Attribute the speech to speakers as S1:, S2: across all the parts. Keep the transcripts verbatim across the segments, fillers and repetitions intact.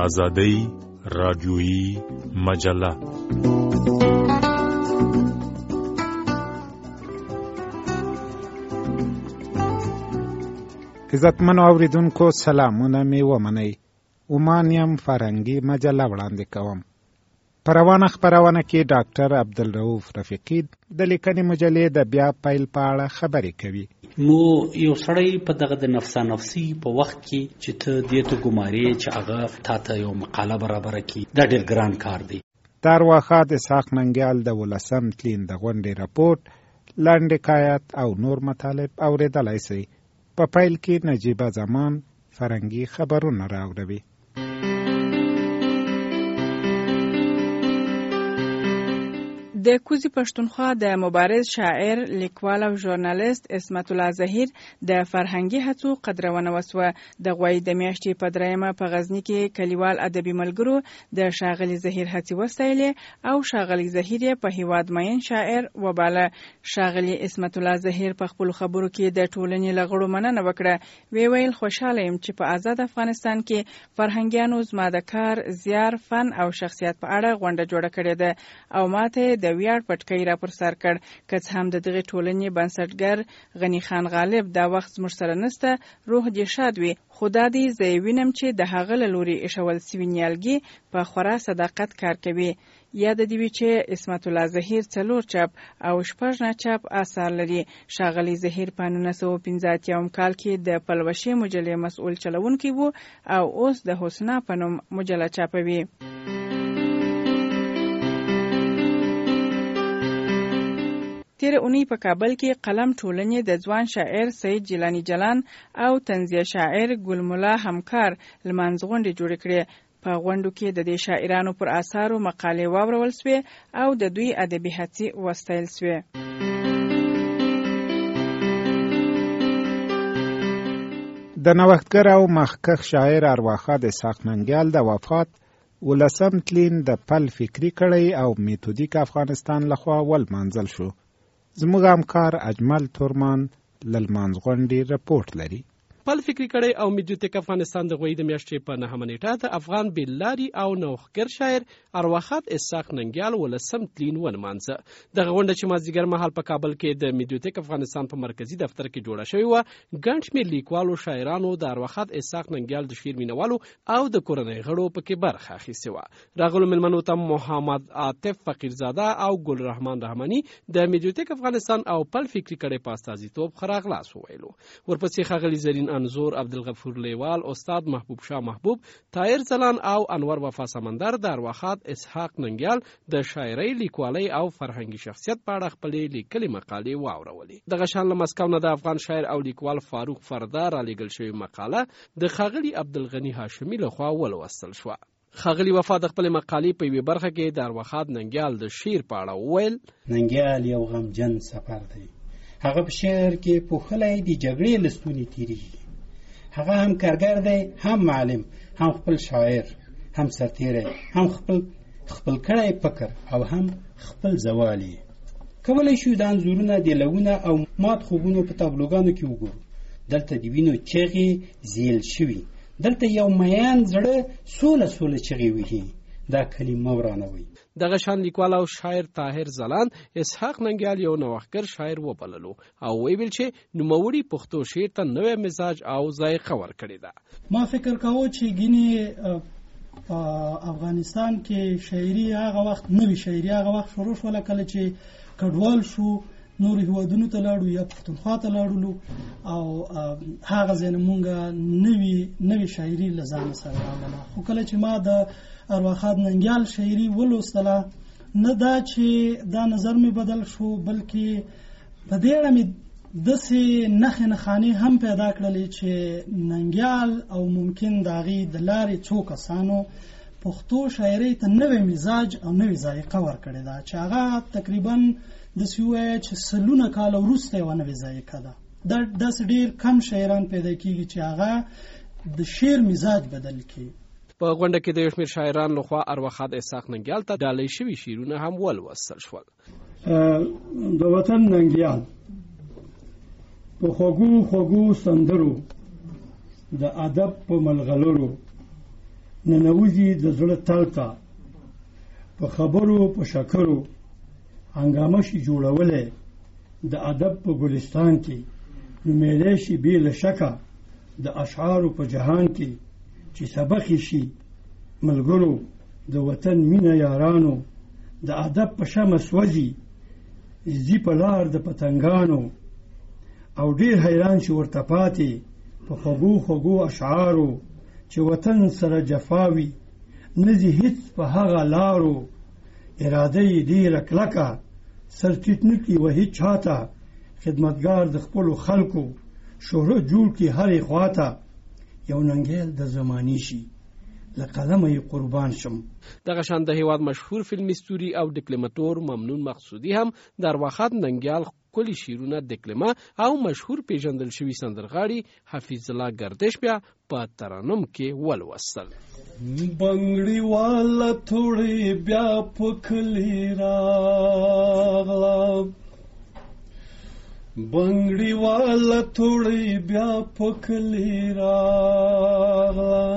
S1: آزادۍ رادیویی مجله.
S2: عزتمنو اوریدونکو سلامونه می ومنئ. اومانیم فرهنګي مجله وړاندې کوم. په روانه خپرونه کې ډاکټر عبدالرؤف رفیقي د لیکنې مجلې د بیا پیل په اړه خبرې کوي.
S3: نو یو سړی په دغه د نفسا نفسي په وخت کې چې ته دې ته ګمارې چې هغه تا ته یو مقاله برابره کړي، دا ډېر ګران کار دی.
S2: د ارواښاد اسحاق ننګیال د ولسم تلین د غونډې راپورټ، لنډ حکایت او نور مطالب اورېدلی سئ. په پیل کې نجیبه زمان فرهنګي خبرونه راوړوي.
S4: د کوزي پښتونخوا د مبارز شاعر، لیکوال او ژورنالیست عصمت الله ظهیر د فرهنګي هڅو قدرونه وسوه. د غوی د میاشتې په دریمه په غزنی کې کلیوال ادبي ملګرو د ښاغلي ظهیر هڅې وستایلې او ښاغلي ظهیر په هیواد مین شاعر وباله. ښاغلي عصمت الله ظهیر په خپل خبرو کې د ټولنې له غړو مننه وکړه. وی ویل خوشاله یم چې په آزاد افغانستان کې فرهنګیانو زما د کار، زیار، فن او شخصیت په اړه غونډه جوړه کړې ده او ماته د ویاړ پټکی را پر سر کړ. که څه هم د دغې ټولنې بنسټګر غني خان غالب دا وخت زموږ سره نسته، روح دې شاد وي، خو دا دې زه یې وینم چې د هغه له لورې ایښول سوي نیالګي په خورا صداقت کار کوي. یاد دې وي چې عصمت الله ظهیر څلور چاپ او شپږ ناچاپ آثار لري. ښاغلي ظهیر په نولس سوه پنځه اتیاوم کال کې د پلوشې مجلې مسؤل چلوونکی و او اوس د حسنا په نوم مجله چاپوي. تیر اونۍ په کابل کې قلم ټولنې د ځوان شاعر سید جیلانی جلان او طنزیه شاعر ګل ملا همکار لمانځغونډې جوړې کړې. په غونډو کې د دې شاعرانو پر آثارو مقالې واورول سوې او د دوی ادبي هڅې وستایل سوې.
S2: د نوښتګر او مخکښ شاعر ارواښاد اسحاق ننګیال د وفات ولسم تلین د پل فکري کړی او میتودیک افغانستان لخوا ولمانځل شو. زموږ همکار اجمل تورمان له لمانځغونډې رپورټ لري.
S5: پل فکري کړی او میتودیک افغانستان د غوی د میاشتې په نهمه نیټه د افغان بیللاري او نوښتګر شاعر ارواښاد اسحاق ننګیال ولسم تلین ولمانځه. دغه غونډه چې مازدیګر مهال په کابل کې د میتودیک افغانستان په مرکزي دفتر کې جوړه شوې وه، ګڼ شمېر لیکوالو، شاعرانو، د ارواښاد اسحاق ننګیال د شعر مینوالو او د کورنۍ غړو پکې برخه اخیستې وه. راغلو مېلمنو ته محمد عاطف فقیرزاده او ګل رحمان رحماني د میتودیک افغانستان او پل فکري کړی په استازیتوب ښه راغلاست وویلو. ورپسې ښاغلي زرین انزور، عبدالغفور لیوال، استاد محبوب شاه محبوب، طاهر ځلان او انور وفا سمندر د ارواښاد اسحاق ننګیال د شاعرۍ، لیکوالۍ او فرهنګي شخصیت په اړه خپلې لیکلې مقالې واورولې. دغه شان له مسکو نه د افغان شاعر او لیکوال فاروق فردا رالیږل شوې مقاله د ښاغلي عبدالغني هاشمي لخوا ولوستل شوه. ښاغلي وفا د خپلې مقالې په یوې برخه کې د ارواښاد ننګیال د شعر په اړه وویل:
S6: ننګیال یو غمجن سفر دی. هغه په شعر کې پوښلی د جګړې له ستوني تېرېږي. هغه هم کارګر دی، هم معلم، هم خپل شاعر، هم سرتیری، هم خپل خپل کړی فکر او هم خپل زوالی. کولی شو د انځورونه، د لوونه او مات خوبونو په تابلوګانو کې وګورو. دلته د وینو چغې زیل شوي، دلته یو میان زړه سوله سوله چغې وهي. دا کلمه ورانوي.
S5: دغه شان لیکوال او شاعر طاهر ځلان اسحاق ننګیال یو نوښتګر شاعر وبللو او ویل چې نوموړي پښتو شعر ته نوی مزاج او ذایقه ورکړې ده.
S7: ما فکر کاوه چې ګینې په افغانستان کې شاعري هغه وخت نوې شاعري هغه وخت شروع شوله کله چې کډوال شو، نور هیوادونو ته لاړو یا پښتونخوا ته لاړو او هغه ځای نه مونږ نوې نوې شاعري له ځان سره راوړله. خو کله چې ما د ارواښاد ننګیال شاعري ولوستله، نه دا چې دا نظر مې بدل شو، بلکې په دې اړه مې داسې نښې نښانې هم پیدا کړلې چې ننګیال او ممکن د هغې د لارې څو کسانو پښتو شاعرۍ ته نوی مزاج او نوې ذایقه ورکړې ده چې هغه تقریبا داسې ووایه چې سلونه کاله وروسته یوه نوې ذایقه ده. دا داسې ډېر کم شاعران پیدا کېږي چې هغه د شعر مزاج بدل کړي.
S5: په غونډه کې د یو شمېر شاعرانو لخوا ارواښاد اسحاق ننګیال ته ډالۍ شوي شعرونه هم ولوستل شول.
S8: د وطن ننګیال په خوږو خوږو سندرو د ادب په ملغلرو ننوځي د زړه تل ته په خبرو په شکرو هنګامه شي جوړولی د ادب په ګلستان کې نومیدی شي بې له شکه د اشعارو په جهان کې چې سبقې شي ملګرو د وطن مینه یارانو د ادب په شمه سوځي زی په لار د پتنګانو او ډېر حیران شي ورته پاتې په خوږو خوږو اشعارو چې وطن سره جفاوي نزي هیڅ په هغه لارو اراده یې ډېره کلکه سر ټیټ نه کړي و هیڅ چاته خدمتګار د خپلو خلکو شهرت جوړ کړي هرې خواته یو ننګیل د زمانې شي له قلمه یې قربان شم.
S5: دغه شان د هیواد مشهور فلمي ستوري او ډیکلماتور ممنون مقصودي هم د ارواښاد ننګیال ښکلي شعرونه ډیکلمه او مشهور پیژندل شوي سندرغاړي حفیظ الله گردش بیا په ترنم کې ولوستل.
S9: بنگړي والا توړي بیا په کلی راغلا بنگړي والا توړي بیا په کلی راغلا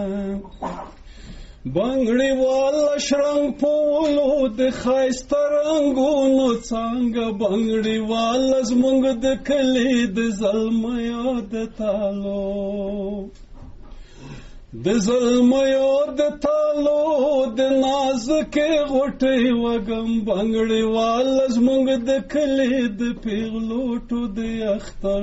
S9: بنگړي والا شړنګ پولو د خایسته رنګونو څنګه بنگړي والا زمونږ د کلی د زلمیو د تالو د زلمیو د تالو د نازکې غوټۍ وږم بنګړي والا زمونږ د کلی د پیغلوټو د اختر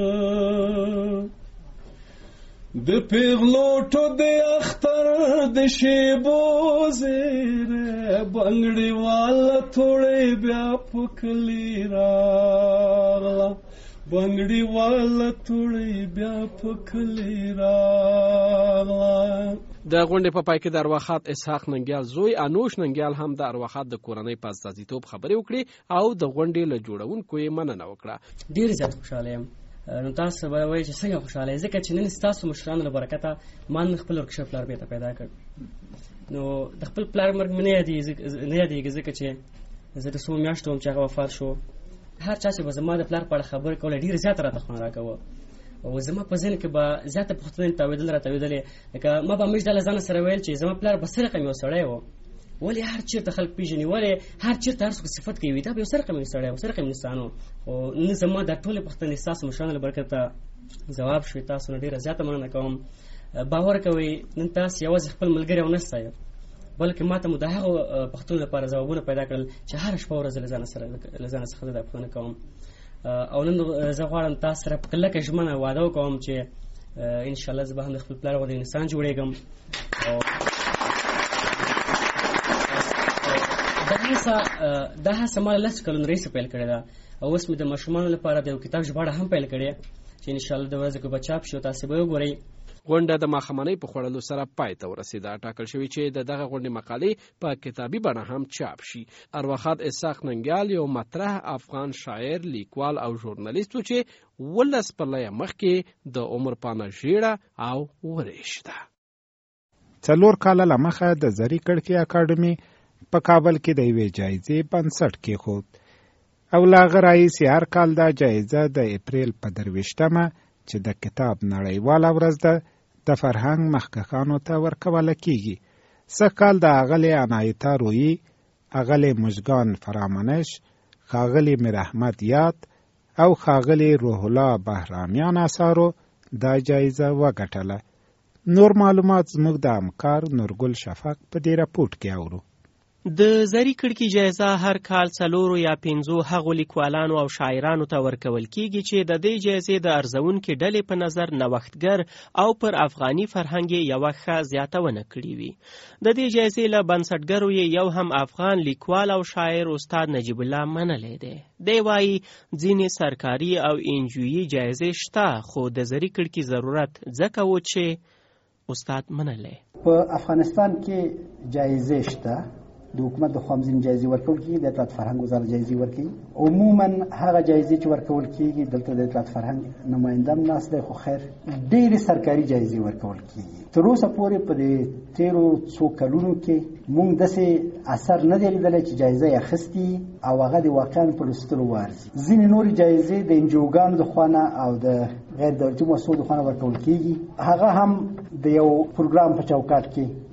S9: د پیغلوټو د اختر د شیبو زیره بنګړي والا توړي بیا په کلی راغله بنگړي والا توړي بیا په کلی راغله.
S5: د غونډې په پای کې د ارواښاد اسحاق ننګیال زوی انوش ننګیال هم د ارواښاد د کورنۍ په استازیتوب خبرې وکړې او د غونډې له جوړونکو یې مننه وکړه.
S10: ډېر زیات خوشحاله یم. نو تاسو به وایئ چې څنګه خوشحاله یې ځکه چې نن ستاسو مشرانو له برکته ما نن خپل ورکشپ پلار بېرته پیدا کړ. نو د خپل پلار مرګ مې نه یادېږي ځکه چې زه د څو میاشتو وم چې هغه وفات شو. هر چا چې به زما د پلار په اړه خبرې کوله ډېر زیاته راته خوند راکوه او زما په ذهن کې به زیاته پوښتنې تاوېدل راتاوېدلې لکه ما به همیش دا له ځانه سره ویل چې زما پلار به څه رقم یو سړی و ولې هر چېرته خلک پېژني ولې هر چېرته هر څوک صفت کوي دا به یو څه رقم یو سړی و څه رقم انسان و. خو نن زما دا ټولې پوښتنې ستاسو مشرانو له برکته ځواب شوې. تاسو نه ډېره زیاته مننه کوم. باور کوئ نن تاسو یوازې خپل ملګري او نه ستایئ بلکې ما ته مو د هغو پوښتنو لپاره ځوابونه پیدا کړل چې هره شپه ورځ له ځانه سره له ځانه څخه دا پوښتنه کوم. او نن زه غواړم تاسو سره په کلکه ژمنه واده وکوم چې انشاءالله زه به هم د خپل پلار غوندې انسان جوړېږم. دا هڅه ما لس کلونو راهیسې پیل کړې ده او اوس مې د ماشومانو لپاره د یو کتاب ژباړه هم پیل کړې چې انشاءالله د ورځې کې به چاپ شي او تاسې به وګورئ.
S5: غونډه د ماښامنۍ په خوړلو سره پای ته ورسېده. ټاکل شوي چې د دغه غونډې مقالې په کتابي بڼه هم چاپ شي. ارواښاد اسحاق ننګیال یو مطرح افغان شاعر لیکوال او ژورنالیست و چې ولس پرلیه مخکې د عمر پانه ژیړه او ورېښته.
S2: څلور کاله له مخه د زري کړکۍ اکاډمي په کابل کې د یوې جایزې بنسټ کېښود او له هغه راهیسې هر کال دا جایزه د اپریل په درویشتمه چې د کتاب نړیواله ورځ ده د فرهنګ مخکښانو ته ورکوله کیږي. سږ کال د اغلې عنایتا رویی، اغلې مژگان فرامنش، ښاغلي میر احمد یاد او ښاغلي روح الله بهرامیان اثارو دا جایزه وګټله. نور معلومات زموږ د همکار نورګل شفق په دې راپورټ کې اورو.
S11: د زري کړکۍ جایزه هر کال څلورو یا پنځو هغو لیکوالانو او شاعرانو ته ورکول کیږي چې د دې جایزې د ارزونکو ډلې په نظر نوښتګر او پر افغاني فرهنګ یوه ښه زیاتونه کړې وي. د دې جایزې له بنسټګرو یو هم افغان لیکوال او شاعر استاد نجیب الله منلی دی. دی وایي ځینې سرکاري او انجویي جایزې شته خو د زري کړکۍ ضرورت ځکه و چې استاد منلی
S12: په افغانستان کې جایزې شته. د حکومت د خوا ځینې جایزې ورکول کېږي، د اطلاعات فرهنګ وزارت جایزې ورکوي. عموما هغه جایزې چې ورکول کېږي دلته د اطلاعات فرهنګ نماینده هم ناست دی، خو خیر ډېرې سرکاري جایزې ورکول کېږي. تر اوسه پورې په دې تېرو څو کلونو کې موږ داسې اثر نه دی لیدلی چې جایزه یې اخیستې او هغه د واقعا په لوستلو وارزي. ځینې نورې جایزې د انجوګانو د خوا نه او د غیر دولتي مؤسسو د خوا نه ورکول کېږي. هغه هم د یو پروګرام په چوکاټ کې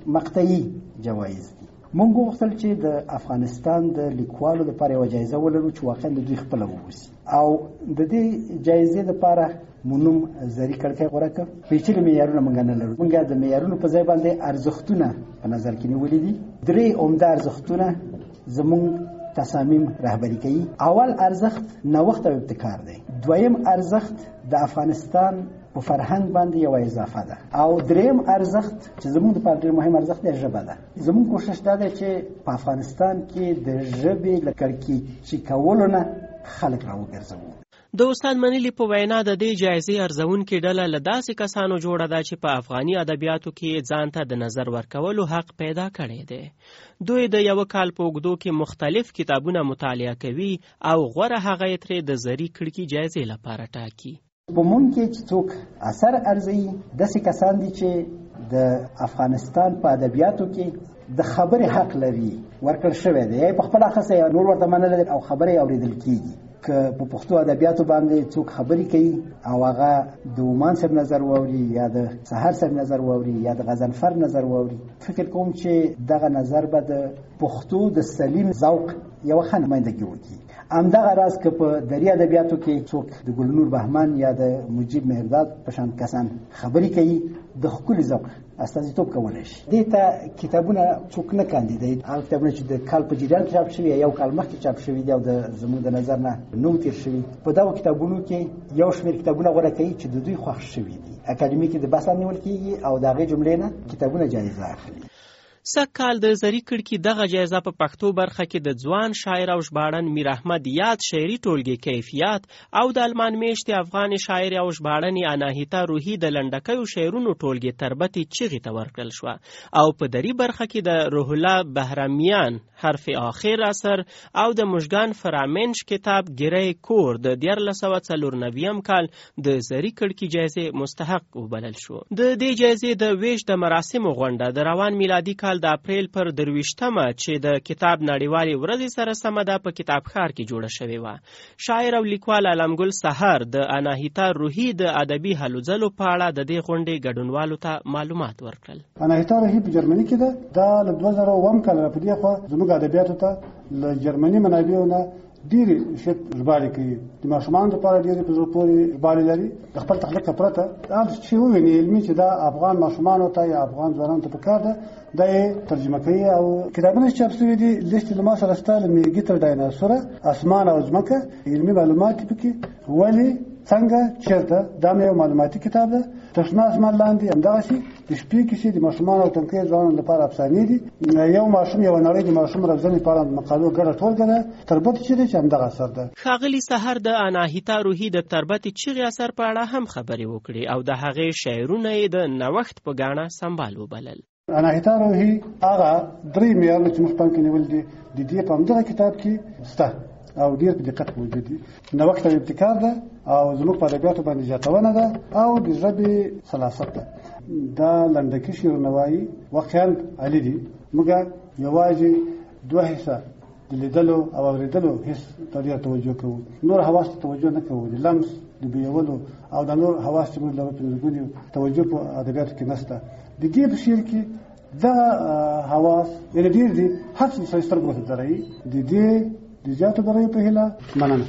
S12: مقطعي جوایز دي. مونږ غوښتل چې د افغانستان د لیکوالو لپاره یوه جایزه ولرو چې واقعا د دوی خپله واوسي او د دې جایزې لپاره مو نوم زري کړکۍ غوره کړ. پیچلي معیارونه مونږ نه لرو. مونږ د معیارونو په ځای باندې ارزښتونه په نظر کې نیولي دي. درې عمده ارزښتونه زمونږ تصامیم رهبری کوي. اول ارزښت نوښت او ابتکار دی. دویم ارزښت د افغانستان په فرهنګ باندې یو اضافه ده او دریم ارزښت چې زموږ لپاره ډېر مهم ارزښت دی ژبه ده. زموږ کوشش دا دی چې په افغانستان کې د ژبې له کړکېچي کولو نه خلک راوګرځوو.
S11: د استاد منلي په وینا د دې جایزې ارزونکې ډله له داسې کسانو جوړه ده چې په افغاني ادبیاتو کې ځان ته د نظر ورکولو حق پیدا کړی دی. دوی د یو کال په اوږدو کې مختلف کتابونه مطالعه کوي او غوره هغه یې ترې د زري کړکۍ جایزې لپاره ټاکي.
S12: په مونږ کې چې څوک اثر ارزوي داسې کسان دي چې د افغانستان په ادبیاتو کې د خبرې حق لري ورکړل شوی دی. یا په خپله اخیستی یا نور ورته منلی او خبرې اورېدل کېږي. که په پښتو ادبیاتو باندې څوک خبرې کوي او هغه د عمان صاحب نظر واوري یا د سحر صاحب نظر واوري یا د غضنفر نظر واوري، فکر کوم چې دغه نظر به د پښتو د سلیم ذوق یو ښه نمایندګي وکړي. همدغه راز که په دري ادبیاتو کې څوک د ګلنور بهمن یا د مجیب مهرداد په شان کسان خبرې کوي، د ښکلي ذوق استازیتوب کولی شي. دې ته کتابونه څوک نه کاندیدوي. هغه کتابونه چې د کال په جریان کې چاپ شوي یا یو کال مخکې چاپ شوي دي او د زموږ د نظر نه نو تېر شوي، په دغو کتابونو کې یو شمېر کتابونه غوره کوي چې د دوی خوښ شوي دي. اکاډمي کې د بحث نیول کېږي او د هغې جملې نه کتابونه جایزه اخلي.
S11: سږ کال د زري کړکۍ دغه جایزه په پښتو برخه کې د ځوان شاعر او ژباړن میر احمد یاد شعري ټولګې کیفیت او د المان میشتې افغان شاعر او ژباړنې اناهیتا روحي د لنډکیو شعرونو ټولګې تربتې چغې ته ورکړل شوه او په دري برخه کې د روح الله بهرمیان حرف آخر اثر او د مژګان فرامنش کتاب ګری کور د دیارلس سوه څلور نویم کال د زري کړکۍ جایزې مستحق وبلل شو. د دې جایزې د ویش د مراسمو غونډه د روان میلادي کال د اپریل پر درویشتمه چې د کتاب نړیوالې ورځې سره سمه ده په کتابخانه کې جوړه شوې وه. شاعر او لیکوال علمګل سحر د اناهیتا روحي د ادبي هلو ځلو په اړه د دې غونډې ګډونوالو ته معلومات ورکړل.
S13: اناهیتا روحي په جرمني کې ده. دا له دوه زره اووم کال را په دې خوا زموږ ادبیاتو ته له جرمني منابعو نه ډېرې ژباړې کوي. د ماشومانو لپاره ډېرې په زړه پورې ژباړې لري. د خپل تخلیق پرته هر چې وویني علمي چې دا افغان ماشومانو ته یا افغان ځوانانو ته پکار ده دا یې ترجمه کوي. او کتابونه چې چاپ شوي دي لیست له ما سره شته، له میږي تر ډایناسوره، اسمان او ځمکه، علمي معلومات پکې ولې څنګه چېرته. دا مې یو معلوماتي کتاب ده. تشنه اسمان لاندې همدغسې د شپې کیسې د ماشومانو او تنکیو ځوانانو لپاره افسانې دي. یو ماشوم یوه نړۍ د ماشوم روزنې لپاره د مقالو ګډه ټولګه ده. تربت چې دی چې همدغه اثر ده.
S11: ښاغلي سحر د اناهیتا روحي د تربت چغې اثر په اړه هم خبرې وکړې او د هغې شعرونه یې د نوښت په ګاڼه سمبال وبلل.
S13: اناهیتا روحي هغه درې معیارونه چې موږ پام کې نیول دي د دې په همدغه کتاب کې شته او ډېر په دقت موجود دي. نوښت او ابتکار ده او زموږ په ادبیاتو باندې زیاتونه ده او د ژبې سلاست ده. دا لنډکي شعرونه وایي واقعا عالي دي. موږ یوازې دوه حصه د لیدلو او اورېدلو حس ته ډېره توجه کوو، نور حواس ته توجه نه کوو. د لمس د بویولو او د نور حواس چې موږ لرو پنځه ګونې توجه په ادبیاتو کې نشته. د دې په شعر کې دغه حواس یعنې ډېر دي. هر څه سړي سترګو ته درایي. د دې د زیاتو درایي په هیله مننه.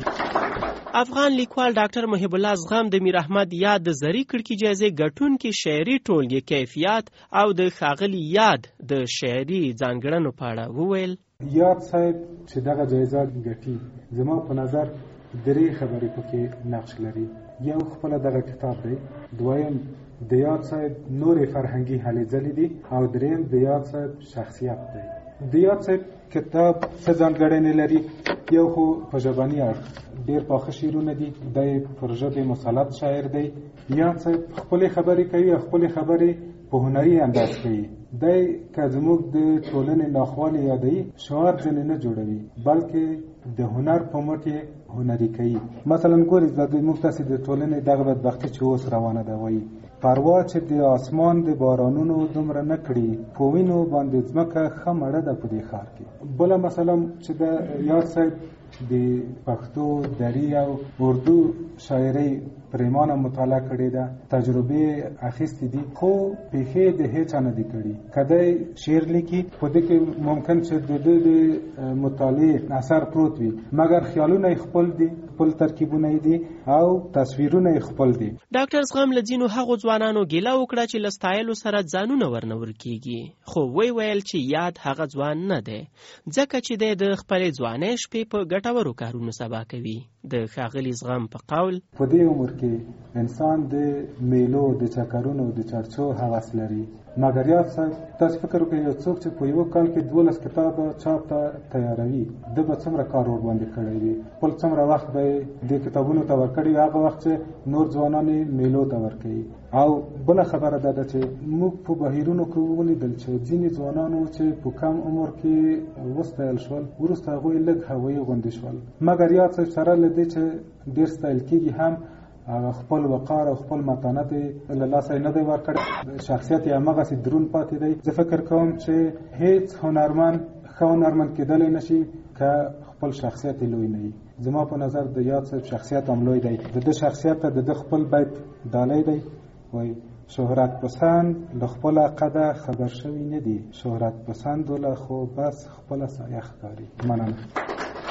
S11: افغان لیکوال ډاکټر محب الله زغم د میر احمد یاد د زري کړکۍ جایزې ګټونکي شعري ټولګې کیفیت او د ښاغلي یاد د شعري ځانګړنو په اړه وویل.
S14: یاد صاحب چې دغه جایزه ګټي زما په نظر درې خبرې پکې نقش لري. یو خپله دغه کتاب دی، دویم د یاد صاحب نورې فرهنګي هلې ځلې دي او دریم د یاد صاحب شخصیت دی. د یاد صاحب کتاب څه ځانګړنې لري؟ یو خو په ژبني اړخ ډېر پاخه شعرونه دي. دی پر ژبې مسلط شاعر دی. یاد صاحب خپلې خبرې کوي او خپلې خبرې په هنري انداز کوي. دی که زموږ د ټولنې ناخوالې یادوي شعار ځینې نه جوړوي بلکې د هنر په مټ یې هنري کوي. مثلا ګورئ موږ تاسې د ټولنې دغه بدبختي چې اوس روانه ده وایي پروا چې د آسمان د بارانونو دومره نه کړي په وینو باندې ځمکه ښه مړه ده په دې ښار کې. بله مثلا چې د یاد صاحب د پښتو، دری او اردو شاعري پریمانه مطالعه کړې ده، تجربه اخیستې دي، خو پیښې د هیڅ نه دي کړي. کله شعر لیکي خو د کې ممکن چې د د مطالعه اثر پروت وي، مګر خیالونه خپل دي، خپل ترکیبونه دي او تصویرونه خپل دي.
S11: ډاکټر زغم لذینو هغه ځوانانو ګیله وکړه چې لستایلو سره ځانونه ورنور کیږي، خو وی ویل چې یاد هغه ځوان نه دی، ځکه چې د خپل ځوانۍ شپې په ګټورو کارونو سبا کوي. د ښاغلي زغم په قول
S14: په دې عمر کې انسان د میلو، د چکرونو، د چرچو هوس لري، مګر یاد ساتئ تاسو فکر وکړئ یو څوک چې په یو کال کې دولس کتابه چاپ ته تیاروي، د به څومره کار ورباندې کړی وي، خپل څومره وخت به یې د کتابونو ته ورکړی وي، هغه وخت چې نور ځوانان یې میلو ته ورکوي. او بله خبره دا ده چې موږ په بهیرونو کې ولیدل چې ځینې ځوانانو چې په کم عمر کې وستایل شول، وروسته هغوی لږ هوایي غوندې شول، مګر یاد ساتئ سره له دې چې ډېر ستایل کېږي هم خپل وقار او خپل متانت له لاسه نه دی ورکړی، شخصیت یې هماغسې درون پاتې دی. زه فکر کوم چې هیڅ هنرمند ښه هنرمند کېدلی نشي که خپل شخصیت یې لوی نه وي. زما په نظر د یاد صاحب شخصیت هم لوی دی، د ده شخصیت ته د ده خپل بیت ډالی دی، وایي شهرت پسند له خپل قده خبر شوی نه دي، شهرت پسند له خو بس خپل سایه ښکاري. مننه.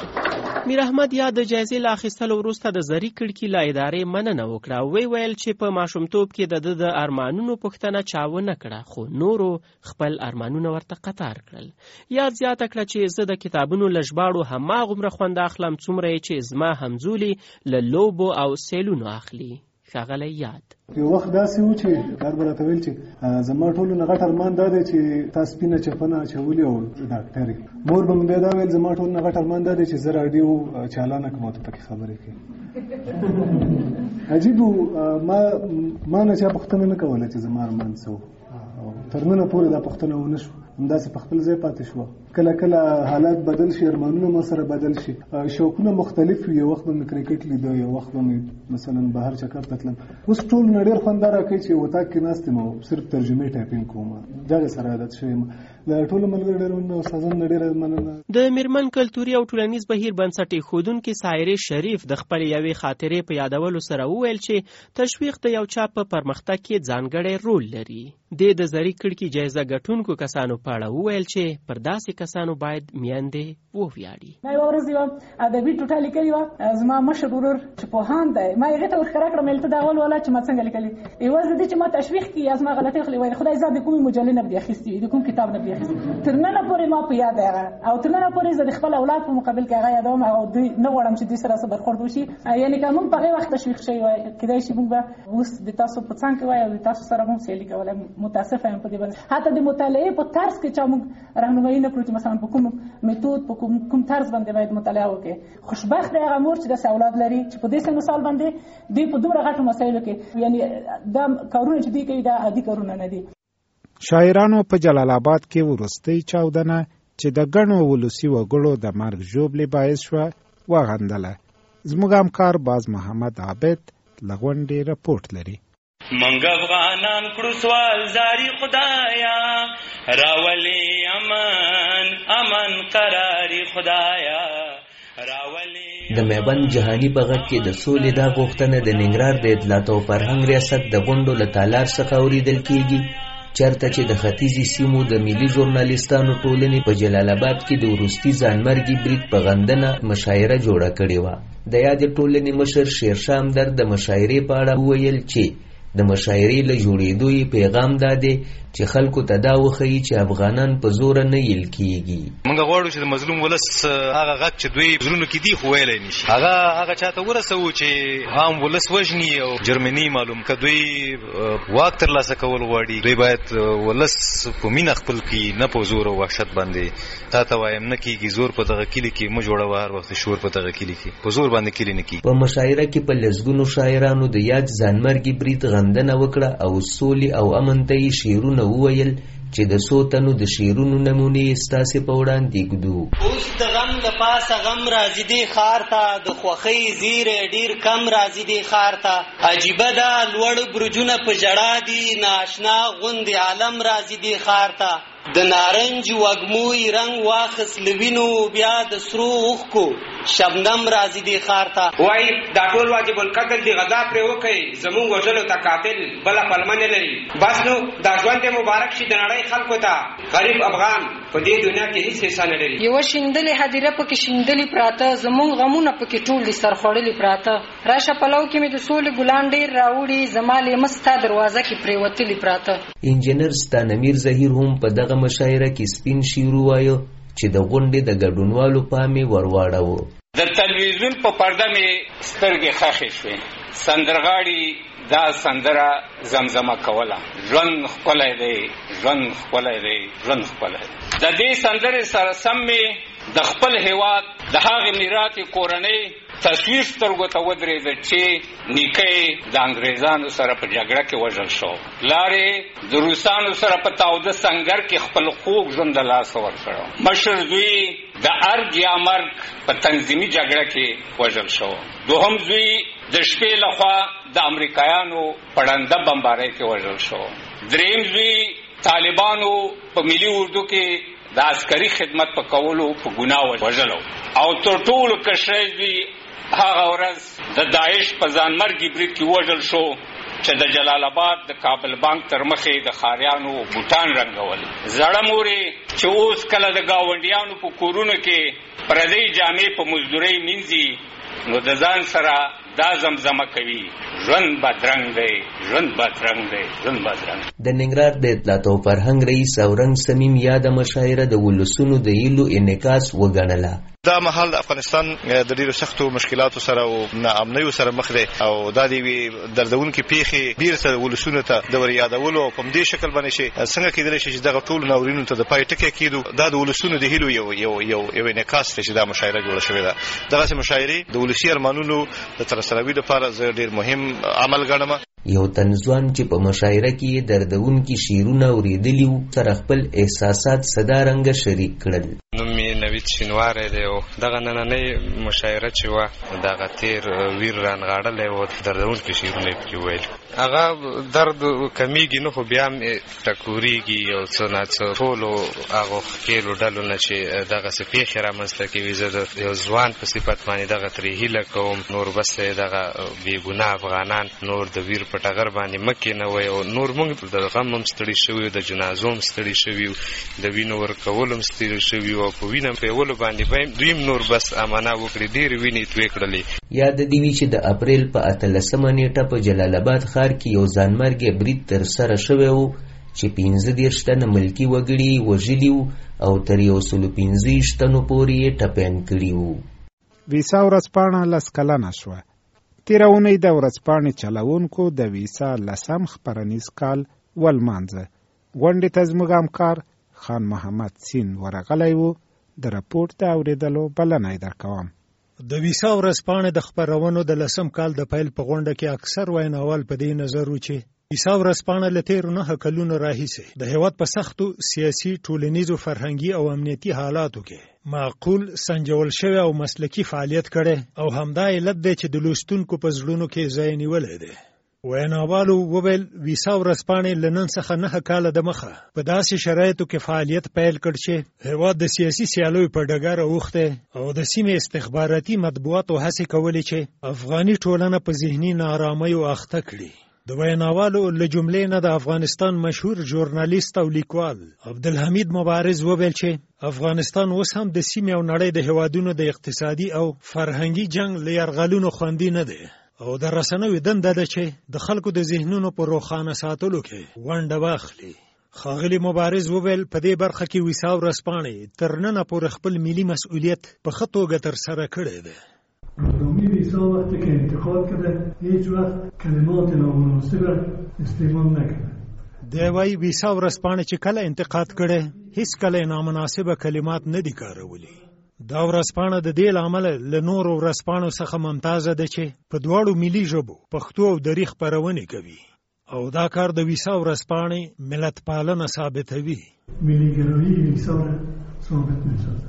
S11: میر احمد یا د جایزې له اخیستلو وروسته د زري کړکي له ادارې مننه وکړه. وی ویل چې په ماشومتوب کې د ده د ارمانونو پوښتنه چا ونه کړه، خو نورو خپل ارمانونه ورته قطار کړل. یاد زیاته کړه چې زه د کتابونو له ژباړو هماغومره خوند اخلم څومره یې چې زما همزولي له لوبو او سیلونو اخلي. ښاغلی یاد
S15: یو وخت داسې و چې کار به راته ویل چې زما ټولو نه غټ ارمان دا دی چې تا سپینه چپنه اچولي او ډاکټرې. مور به مې بیا دا ویل زما ټولو نه غټ ارمان دا دی چې زه راډیو چالانه کړم او ته پکې خبرې کوې. عجیب ما ما نه چا پوښتنه نه کوله چې زما ارمان څه و، تر ننه پورې دا پوښتنه ونه شوه، همداسې په خپل ځای پاتې شوه. کله کله حالات بدل شي، ارمانونه ما سره بدل شي، شوقونه مختلف وي. یو وخت به مې کرکټ لیده، یو وخت به مې مثلا بهر چکر ته تلم. اوس ټول نه ډېر خوند راکوي چې وطاق کې ناست یم او صرف ترجمې ټایپینګ کوم، دغې سره عادت شوی یم. د ټولو ملګرو ډېر مننه، استادانو نه ډېره مننه.
S11: د میرمن کلتوري او ټولنیز بهیر بنسټ ایښودونکي سایرې شریف د خپلې یوې خاطرې په یادولو سره وویل چې تشویق د یو چا په پرمختګ کې ځانګړی رول لري. د د زري کړکي جایزه ګټونکو کسانو په اړه وویل چې پر داسې کسانو باید میندې وویاړي.
S16: ما یوه ورځ یوه ادبي ټوټه لیکلې وه، زما مشر ورور چې پوهاند دی، ما هغې ته ورښکاره کړم ویل ته دا ولوله چې ما څنګه لیکلې. یوازې د دې چې ما تشویق کړي یا زما غلطۍ خلې وایي خدای زه د کومې مجلې نه بدې اخیستې وي، د کوم کتاب نه بدې اخیستې. تر ننه پورې ما په یاد دی هغه، او تر ننه پورې زه د خپل اولاد په مقابل کې هغه یادوم او دوی نه غواړم چې دوی سره څه برخورد وشي. یعنې که موږ په هغې وخت تشویق شوي وای، کیدای شي موږ به اوس د تاسو په څنګ کې وای او د تاسو سره موږ سیالي کولی. متاسفه یم په دې باندې. حتی د مطالعې په طرز کې چا موږ راهنمایي نه کړو چې مثلا په کوم میتود په کوم کوم طرز باندې باید مطالعه وکړي. خوشبخت دی هغه مور چې داسې اولاد لري چې په دې سن و سال باندې دوی په دومره غټو مسایلو کې، یعنې دا کارونه چې دوی کوي دا عادي کارونه نه دي.
S2: شاعرانو په جلال آباد کې وروستۍ چاودنه چې د ګڼو ولسي وګړو د مرګ ژوبلې باعث شوه وغندله. زموږ همکار باز محمد عابد له غونډې رپورټ لري.
S17: منګ افغانان کړو سوال زاری خدایا، راولي امن امن قراري خدایا راولي.
S18: د میبند جهانی بغت کې د سولې دا غوښتنه د ننګرهار د اطلاعات او فرهنګ ریاست د غونډو له تالار څخه اوریدل کیږي، چرته چې د ختیځي سیمو د ملي ژورنالیستانو ټولنې په جلال آباد کې د وروستي ځانمرګي برید په غندنه مشاعره جوړه کړې وه. د یادې ټولنې مشر شیرشاه همدرد د مشاعرې په اړه وویل چې د مشاعرې له جوړېدو یې پیغام دا دی چې خلکو ته دا وښیي چې افغانان په زوره نه یل کیږي.
S19: موږ غواړو چې د مظلوم ولس هغه غږ چې دوی زړونو کې دي خو ویلی نشي، هغه هغه چاته ورسوو چې عام ولس وژني او جرمني معلوم که دوی واک ترلاسه کول غواړي، دوی باید ولس په مینه خپل کړي، نه په زور او وحشت باندې. تا ته وایم نه کېږي، زور په دغه کلي کې مه جوړوه، هر وخت شور په دغه کلي کې په زور باندې کلي نه کېږي.
S18: په مشاعره کې په لسګونو شاعرانو د یاد ځانمرګي برید غندنه وکړه او سولې او امن ته یې شعرونه وویل چې د څو تنو د شعرونو نمونې ستاسې په وړاندې ږدو.
S17: اوس د غم د پاسه غم راځي دې ښار ته، د خوښۍ زیری ډېر کم راځي دې ښار ته. عجیبه ده لوړ برجونه په ژړا دي، نااشنا غوندې عالم راځي دې ښار ته. د نارنج وږموی رنگ واخس لوینو بیا د سرو اوښکو شبنم راځي دی خار ته
S20: وای دا ټول واجب القتل دی غذا پرې وکړي زمونږ وژلو ته قاتل بله پلمه نه لري بس نو دا ژوند مبارک شي د نړۍ خلکو ته غریب افغان په دې دنیا کې هیڅ حصه نه لري
S21: یوه شیندلې هدیره پکې شیندلې پراته زمونږ غمونه پکې ټول دي سرخوړلي پراته راشه پلو کې مې د سولې ګلان ډېر راوړي زما لیمه ستا دروازه کې پرېوتلي پراته
S18: انجینر ستانمیر ظهیر هم په دغه مشاعره کې سپین شعر ووایه چې د غونډې د ګډونوالو پام یې ورواړاوه.
S22: د تلویزیون په پرده مې سترګې خښې شوې. سندرغاړي دا سندره زمزمه کوله، ژوند ښکلی دی، ژوند ښکلی دی، ژوند ښکلی دی. د دې سندرې سره سم مې د خپل هیواد د هغې میراثي کورنۍ تصویر سترګو ته ودرېده چې نیکه د انګریزانو سره په جګړه کې وژل شو، لارې د روسانو سره په تاوده سنګر کې خپل خوږ ژوند د لاسه ورکړو، مشر زوی د ارګ یا مرګ په تنظیمي جګړه کې وژل شو، دوهم زوی د شپې لخوا د امریکایانو پړنده بمبارۍ کې وژل شو، دریم زوی طالبانو په ملي اردو کې د عسکري خدمت په کولو په ګناه وژلو، او تر ټولو کشرۍ زوی هغه ورځ د داعش په ځانمرګي برید کې وژل شو چې د جلال آباد د کابل بانک تر مخې د خاریانو بوټان رنګول. زړه مورې چې اوس کله د ګاونډیانو په کورونو کې پردۍ جامې په مزدورۍ مینځي نو د ځان سره دا زمزمه کوي، ژوند بدرنګ دی، ژوند بدرنګ دی، ژوند بدرنګ.
S18: د ننګرهار د اطلاعات او فرهنګ رئیس اورنګ سمیم یاده مشاعره د ولسونو د هیلو انعکاس وګڼله.
S23: دا مهال د افغانستان د ډیرو سختو مشکلاتو سره او ناامنیو سره مخ دی او دا د یوې دردونکې پیښې بیرته ولسونو ته د ور یادولو او په همدې شکل باندې چې څنګه کېدلی شي چې دغه ټولو ناورینو ته د پای ټکی کېدو، دا د ولسونو د هیلو یو یو یو یو انعکاس دی چې دا مشاعره جوړه شوې ده. دغسې مشاعرې د ولسي ارمانونو د ترسروي لپاره زه ډېر مهم عمل ګڼم.
S18: یو تنځوان چې په مشاعره کې دردونکي شعرونه اورېدلي وو سره خپل احساسات صدارنګه شریک کړل.
S24: نوم مې نوید شینواری دی او دغه نننۍ مشاعره چې وه دغه تیر ویر رانغاړلی و، دردونکي شعرونه یې پکې ویل. هغه درد کمیږي نه خو بیا هم ټکورېږي یو څه ناڅه ټولو هغو ښکېلو ډلو نه چې دغسې پیښې رامنځته کوي. زه د یو ځوان په صفت باندې دغه ترې هیله کوم نور بس دغه بېګناه افغانان نور د ویر په ټغر باندې مکې نه وای او نور موږ د غم هم ستړي شوي، د جنازو هم ستړي شوي، د وینو ورکولو هم ستړي شوي او په وینه پیولو باندې به دوی نور بس امانه وکړي، ډېرې وینې یې تویې کړلې.
S18: یاد دې وي چې د اپریل په اتلسمه نیټه په جلال آباد ښار کې یو ځانمرګی برید ترسره شوی و چې پنځه دېرش تنه ملکي وګړي وژلي وو او تر یو سلو پنځه ویشت تنو پورې یې ټپیان کړي وو.
S2: ویسا ورځپاڼه لس کلنه شوه. تېره اونۍ د ورځپاڼې چلوونکو د ویسا لسم خپرنیز کال ولمانځه. غونډې ته زموږ همکار خان محمد سین ورغلی و. د راپورټ د اورېدلو بلنه یې درکوم.
S25: د ویسا ورځپاڼې د خپرونو د لسم کال د پیل په غونډه کې اکثر ویناوال په دې نظر و چې ویسا ورځپاڼه له تېرو نهه کلونو راهیسې د هېواد په سختو سیاسي، ټولنیزو، فرهنګي او امنیتي حالاتو کې معقول، سنجول شوی او مسلکي فعالیت کړی او همدا علت دی چې د لوستونکو په زړونو کې ځای نیولی دی. ویناوالو وویل ویسا ورځپاڼې له نن څخه نهه کاله د مخه په داسې شرایطو کې فعالیت پیل کړ چې هېواد د سیاسي سیالیو په ډګر اوښتی او د سیمې استخباراتي مطبوعاتو هڅې کولې چې افغاني ټولنه په ذهني ناارامیو اخته کړي. د ویناوالو له جملې نه د افغانستان مشهور ژورنالیست او لیکوال عبدالحمید مبارز وویل چې افغانستان اوس هم د سیمې او نړۍ د هېوادونو د اقتصادي او فرهنګي جنگ له یرغلونو خوندي نه دی او د رسنیو دنده ده چې د خلکو د ذهنونو په روښانه ساتلو کې ونډه واخلي. ښاغلي مبارز وویل په دې برخه کې ویسا ورځپاڼې تر ننه پورې خپل ملي مسؤلیت په ښه توګه ترسره کړی دی.
S8: روزنامه ویسا وقتی که انتقاد کرده هیچ وقت کلمات نامناسب استعمال نکرده.
S25: دی وایي ویسا ورځپاڼې چې کله انتقاد کړی هیڅ کله نامناسبه کلمات نه دي کارولی. دا ورځپاڼه د دې له امله له نورو ورځپاڼو څخه ممتازه ده چې په دواړو ملي ژبو پښتو او دري خپرونې کوي او دا کار د ویسا ورځپاڼې ملت پالنه ثابتوي.
S8: ملي ګرایي ویسا ثابت می‌سازد.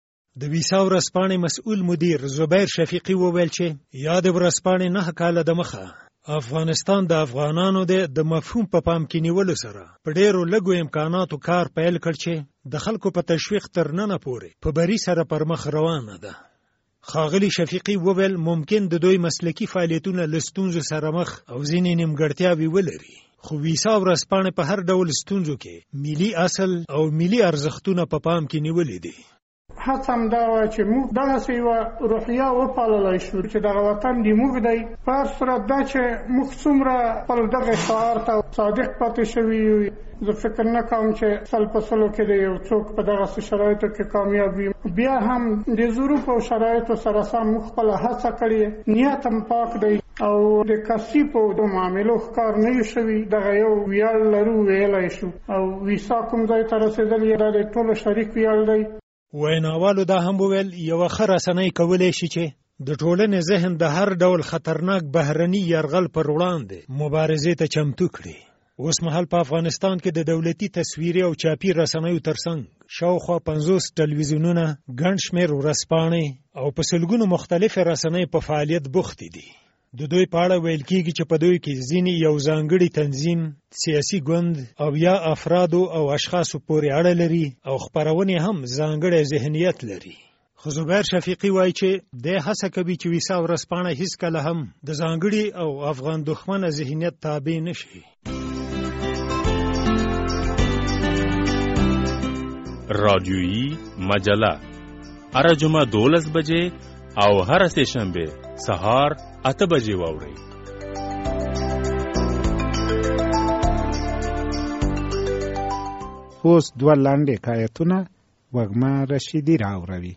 S25: د ویسا ورځپاڼې مسؤل مدیر زبیر شفیقي وویل چې یاد ورځپاڼې نهه کاله د مخه افغانستان د افغانانو د مفهوم په پام کې نیولو سره په ډیرو لږو امکاناتو کار پیل کړ چې د خلکو په تشویق تر ننه پورې په بری سره پر مخ روانه ده. ښاغلي شفیقي وویل ممکن د دوی مسلکي فعالیتونه له ستونزو سره مخ او ځینې نیمګړتیاوې ولري، خو ویسا ورځپاڼې په هر ډول ستونزو کې ملي اصل او ملي ارزښتونه په پام کې نیولي دي.
S1: هڅه همدا وه چې موږ دغسې یوه روحیه وپاللی شو چې دغه وطن د موږ دی. په هر صورت دا چې موږ څومره خپل دغې شعار ته صادق پاتې شوي یو، زه فکر نه کوم چې سل په سلو کې د یو څوک په دغسې شرایطو کې کامیاب وي. بیا هم د ظروف او شرایطو سره سم موږ خپله هڅه کړې، نیت هم پاک دی او د کثیفو د معاملو ښکار نه یو شوي. دغه یو ویاړ لرو ویلی شو او ویسا کوم ځای ته رسېدل یې دا د ټولو شریک ویاړ دی.
S25: ویناوالو دا هم وویل یوه ښه رسنۍ کولی شي چې د ټولنې ذهن د هر ډول خطرناک بهرني یرغل پر وړاندې مبارزې ته چمتو کړي. اوس مهال په افغانستان کې د دولتي تصویري او چاپي رسنیو ترڅنګ شاوخوا پنځوس ټلویزیونونه، ګڼ شمېر ورځپاڼې او په سلګونو مختلفې رسنۍ په فعالیت بوختې دي. د دوی په اړه ویل کېږي چې په دوی کې ځینې یو ځانګړي تنظیم، سیاسي ګوند او یا افرادو او اشخاصو پورې اړه لري او خپرونې هم ځانګړی ذهنیت لري. خو زبیر شفیقي وایي چې دی هڅه کوي چې ویسا ورځپاڼه هیڅکله هم د ځانګړي او افغان دښمنه ذهنیت تابع نه شي.
S3: رادیویی مجله هره جمعه دولس بجې او هره سه شنبه سهار اته بجې واورئ.
S2: اوس دوه لنډې حکایتونه وږمه رشیدي راوروي.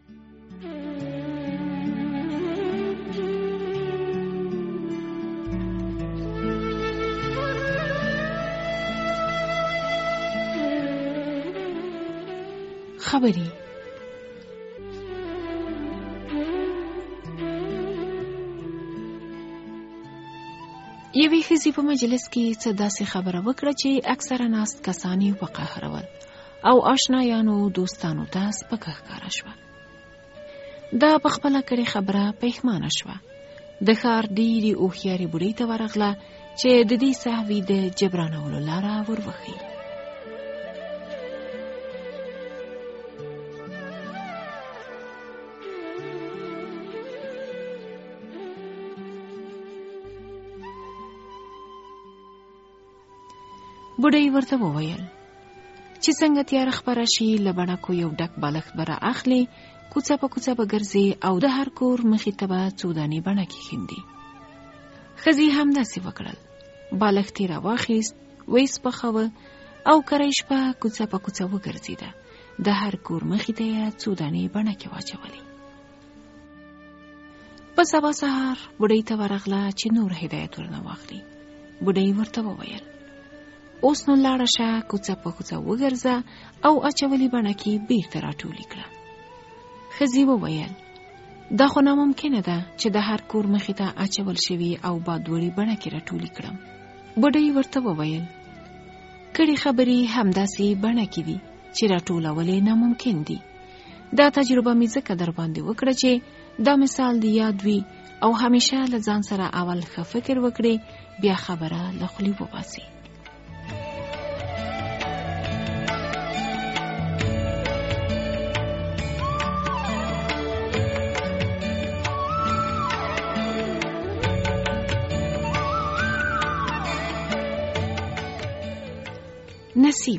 S4: خبري یوې ښځې په مجلس کې څه داسې خبره وکړه چې اکثره ناست کسان یې وقهرول او آشنایانو دوستانو ته سپکه ښکاره شوه. دا په خپله کړې خبره پښیمانه شوه. د ښار ډېرې هوښیارې بوډۍ ته ورغله چې د دې سهوي د جبرانولو لاره وروښيي. بوډۍ ورته وویل چې څنګه تیاره خپره شي له بڼکو یو ډک بالښت به را اخلي، کوڅه په کوڅه به ګرځي او د هر کور مخې ته به څو دانې بڼکې ښیندي. ښځې همداسې وکړل. بالښت یې راواخیست، ویې سپخوه او کری شپه کوڅه په کوڅه وګرځېده. د هر کور مخې ته یې څو دانې بڼکې واچولې. په سبا سهار بوډۍ ته ورغله چې نور هدایت ورنه واخلي. بوډۍ ورته وویل اوس نو لاړه شه، کوڅه په کوڅه وګرځه او اچولې بڼکې بیرته راټولې کړه. ښځې وویل دا خو ناممکنه ده چې د هر کور مخې ته اچول شوي او بادوړې بڼکې راټولې کړم. بوډۍ ورته وویل کړي خبرې همداسې بڼکې دي چې راټولول یې ناممکن دي. دا تجربه مې ځکه در باندې وکړه چې دا مثال دی یاد وي او همیشه له ځان سره اول ښه فکر وکړي، بیا خبره له خولې وباسي. نصیب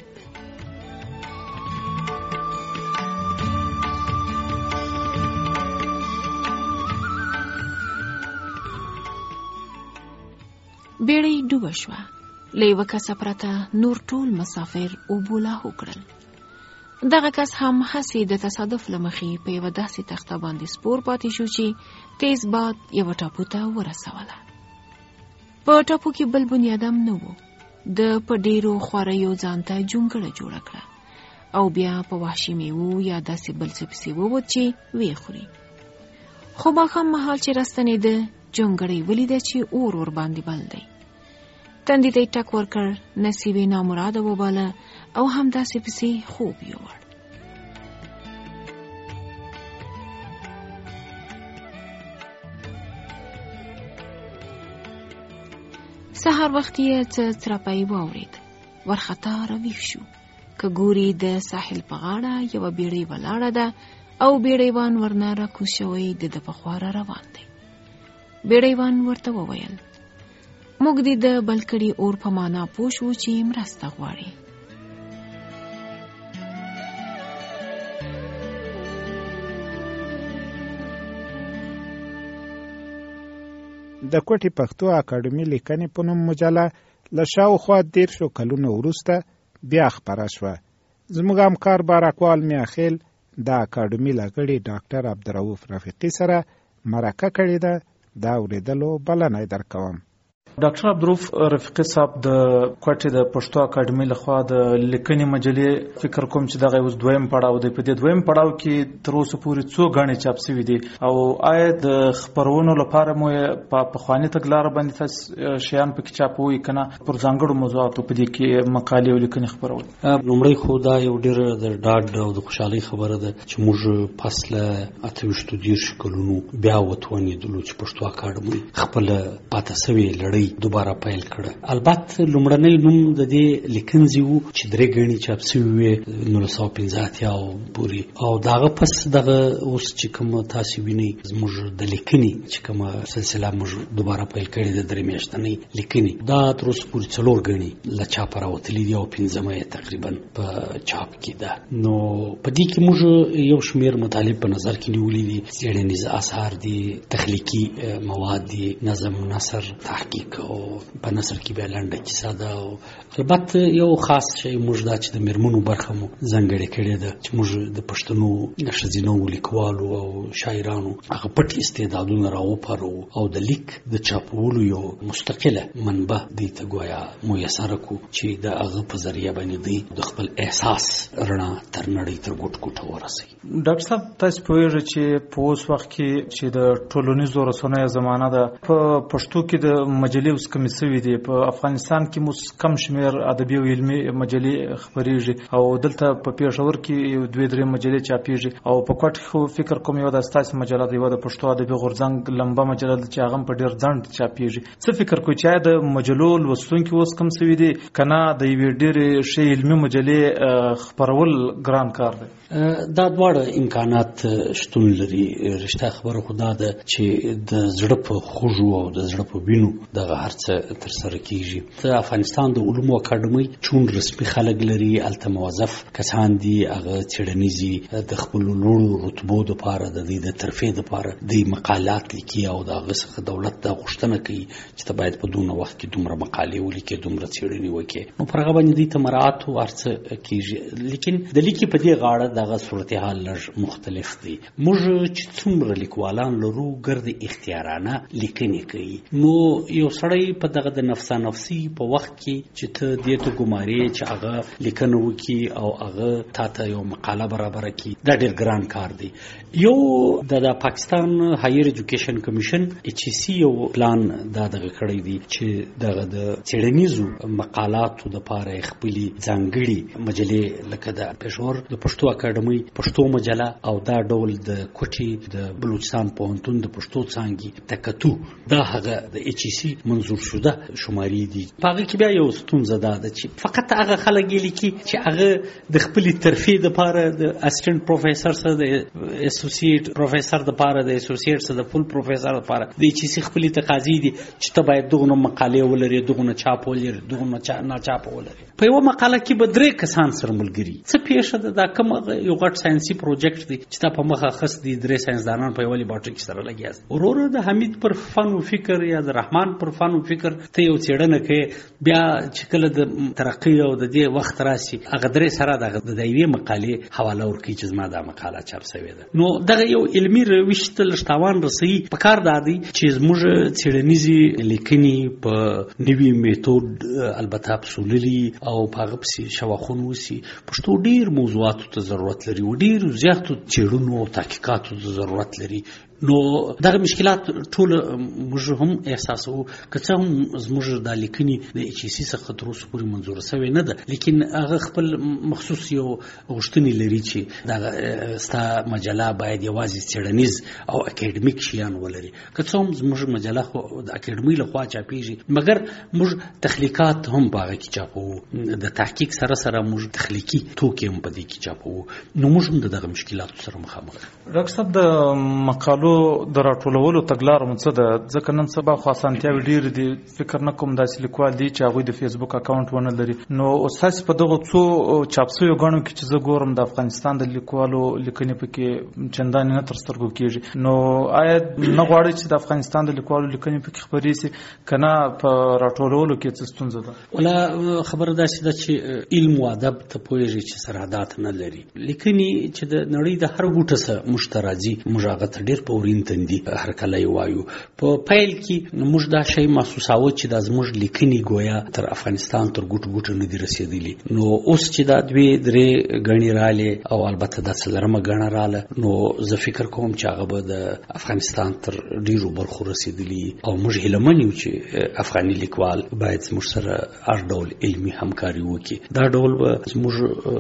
S4: بیړۍ ډوبه شوه. له یوه کسه پرته نور ټول مسافر اوبو لاهو کړل. دغه کس هم هسې د تصادف له مخې په یوه داسې تخته باندې سپور پاتې شو چې تیز باد یوه ټاپو ته ورسوله. په ټاپو کې بل بنیادم نه و. د په ډیرو خوراریو ځان ته جونګړه جوړه کړه او بیا په وحشي میوو یا داسې بل څه پسې ووت چې ویې خوري. خو ماښام مهال چې راستنېده جونګړه یې ولیده چې اور ور باندې بل دی. تندي ته یې ټک ورکړ، نصیب یې نامراده وباله او همداسې پسې خوب یووړ. سهار وخت یې څه څرپی واورېد. ورخطا رویښ شو. که ګوري د ساحل په غاړه یوه بیړۍ ولاړه ده او بیړیوان ورنه راکوز شوی د ده په خوا را روان دی. بیړیوان ورته وویل موږ دې د بل کړي اور په معنا پوه شو چې مرسته غواړي.
S2: د کوټې پښتو اکاډمي لیکنې په نوم مجله له شاوخوا دیرشو کلونو وروسته بیا خپره شوه. زموږ همکار بارکوال میاخیل د اکاډمي له غړي ډاکټر عبدالرؤف رفیقي سره مرکه کړې ده. دا اورېدلو بلنه درکوم.
S5: ډاکټر عبدالرؤف رفیقي صاحب د کوټې د پښتو اکاډمي لخوا د لیکنې مجلې فکر کوم چې دغه اوس دویم پړاو دی. په دې دویم پړاو کې تر اوسه پورې څو غاڼې چاپ شوي دي او آیا د خپرونو لپاره مو په پخواني تګلاره باندې تاسو شیان پکې چاپوي کنه پر ځانګړو موضوعاتو په دې کې مقالې او لیکنې خپرول؟
S6: لومړی خو دا یو ډېر د ډاډ او د خوشحالۍ خبره ده چې موږ پس له اته ویشتو دېرشو کلونو بیا وتوانېدلو چې پښتو اکاډمي خپله پاته سوې لړۍ دوباره پیل کړه. البته لومړنی نوم د دې لیکنځي وو چې درې غاڼې چاپ شوې وې نولس سوه پنځه اتیا پورې او دغه پس دغه اوس چې کوم تاسو وینئ زموږ د لیکنې چې کومه سلسله موږ دوباره پیل کړې ده درې میاشتنۍ لیکنې دا تر اوسه پورې څلور غاڼې له چاپه راوتلي دي او پنځمه یې تقریبا په چاپ کې ده. نو په دې کې موږ یو شمېر مطالب په نظر کې نیولي دي. څېړنیز اثار دي، تخلیقي مواد دي، نظم نثر، تحقیق او په نثر کې بیا لنډه کیسه ده او البته یو خاص شی موږ دا چې د میرمنو برخه مو ځانګړې کړې ده چې موږ د پښتنو ښځینو لیکوالو او شاعرانو هغه پټ استعدادونه راوپارو او د لیک د چاپولو یو مستقله منبع دی ته ګویا میسره کو چې د هغه په ذریعه باندې دی د خپل احساس رڼا تر نړۍ تر ګوټ ګوټه ورسوي.
S5: ډاکټر صاحب تاسو پوهیږئ چې په اوس وخت کې چې د ټولنیزو رسنیو زمانه ده په پښتو کې د مجلې اوس کمې شوي دي. په افغانستان کې مو کم شمېر ادبي او علمي مجلې خپرېږي او دلته په پېښور کې یو دوې درې مجلې چاپېږي او په کوټه کې خو فکر کوم یوه د ستاسې مجله ده، یوه د پښتو ادبي غورځنګ لمبه مجله ده چې هغه هم په ډېر ځنډ چاپېږي. څه فکر کوئ چې آیا د مجلو لوستونکي اوس کم شوي دي که نه د یوې ډېرې ښې علمي مجلې خپرول ګران کار دی؟
S6: دا دواړه امکانات شتون لري. رښتیا خبره خو دا ده چې د زړه په خوږو او د زړه په وینو دغه هر څه ترسره کیږي. د افغانستان د علومو اکاډمۍ چون رسمي خلک لري، هلته موظف کسان دي، هغه څېړنیزي د خپلو لوړو رتبو دپاره د دوی د ترفیع دپاره دوی مقالات لیکي او د هغه څخه دولت دا غوښتنه کوي چې ته باید په دونه وخت کې دومره مقالې ولیکې، دومره څېړنې وکړې. نو پر هغه باندې دوی ته مراعات او هر څه کیږي. لیکن د لیکې په دې غاړه دغه صورتحال لږ مختلف دی. موږ چې څومره لیکوالان لرو ګرد اختیارانه لیکنې کوي. نو یو سړی په دغه د نفسا نفسي په وخت کې چې ته دې ته ګمارې چې هغه لیکنه وکړي او هغه تا ته یو مقاله برابره کړي، دا ډېر ګران کار دی. یو د پاکستان هایر ایجوکیشن کمیشن ایچ ای سی یو پلان دا دغه کړی دی چې دغه د څېړنیزو مقالاتو دپاره خپلې ځانګړي مجلې لکه د پېښور د پښتو اکاډمۍ پښتو مجله او دا ډول د کوټې د بلوچستان پوهنتون د پښتو څانګې تکتو دا هغه د ایچ ای سی منظور شده شمارې دي. په هغه کې بیا یو ستونزه دا ده چې فقط هغه خلک یې لیکي چې هغه د خپلې ترفیع دپاره د اسسټنټ پروفیسر سره د اسوسییټ پروفیسر دپاره د اسوسییټ سره د فل پروفیسر دپاره د ایچ ای سی خپلې تقاضې دي چې ته باید دغونه مقالې ولرې، دغونه چاپ ولرې، دغونه ناچاپ ولرې. په یوه مقاله کې به درې کسان سره ملګري. څه پیښه ده؟ دا کوم یو غټ ساینسي پروجیکټ دی چې تا په مخه خست دي درې ساینسدانان په یوه لیبارټري کې سره لګیا دي. وروره د حمید پر فن و فکر یا د رحمان پر فن و فکر ته یو څېړنه کوي، بیا چې کله د ترقي او د دې وخت راشي هغه درې سره دغه د یوې مقالې حواله ورکوي چې زما دا مقاله چاپ شوې ده. نو دغه یو علمي روش ته لږ تاوان رسوي. پکار دا دی چې زموږ څېړنیزې لیکنې په نوي میتود البته افسوللي او په هغه پسې شواخون وسي. پښتو ډېر موضوعاتو ته ضرورت لري او ډېر زیاتو څېړنو او تحقیقاتو ته ضرورت لري. نو دغه مشکلات ټول موږ هم احساسو که څه هم زموږ د لیکنې د ایچ سی څخه تر اوسه پورې منظوره شوې نه ده، لیکن هغه خپل مخصوص یو غوښتنې لري چې دغه ستا مجله باید یوازې څېړنیز او اکیډمیک شیان ولري. که څه هم زموږ مجله خو د اکیډمۍ لخوا چاپیږي، مګر موږ تخلیقات هم په هغه کې چاپوو، د تحقیق سره سره موږ تخلیقي توکي هم په دې کې چاپوو. نو موږ هم د دغه مشکلاتو سره مخامخ یو.
S5: ډاکټر صاحب د مقالو د راټولولو تګلاره مو څه ده؟ ځکه نن سبا خو اسانتیاوې ډېرې دي، فکر نه کوم داسې لیکوال دي چې هغوی د فیسبوک اکاونټ ونه لري. نو تاسې په دغو څو چاپ شویو ګڼو کې چې زه ګورم د افغانستان د لیکوالو لیکنې پکې چندانې نه تر سترګو کېږي. نو آیا نه غواړئ چې د افغانستان د لیکوالو لیکنې پکې خپرې شي که نه په راټولولو کې څه ستونزه ده؟
S6: ولا خبره داسې ده چې علم او ادب ته پوهېږي چې سرحدات نه لري. لیکنې چې د نړۍ د هر ګوټه څخه موږ ته راځي، موږ هغه ته ډېر په ورین تندي هر کله یې وایو. په پیل کې موږ دا شی محسوساوه چې دا زموږ لیکنې گویا تر افغانستان تر ګوټو ګوټو نه دي رسېدلي. نو اوس چې دا دوې درې ګڼې رالې او البته دا څلرمه ګڼه راله، نو زه فکر کوم چې هغه به د افغانستان تر ډېرو برخو رسېدلي او موږ هیلهمن یو چې افغاني لیکوال باید زموږ سره هر ډول علمي همکاري وکړي. دا ډول به زموږ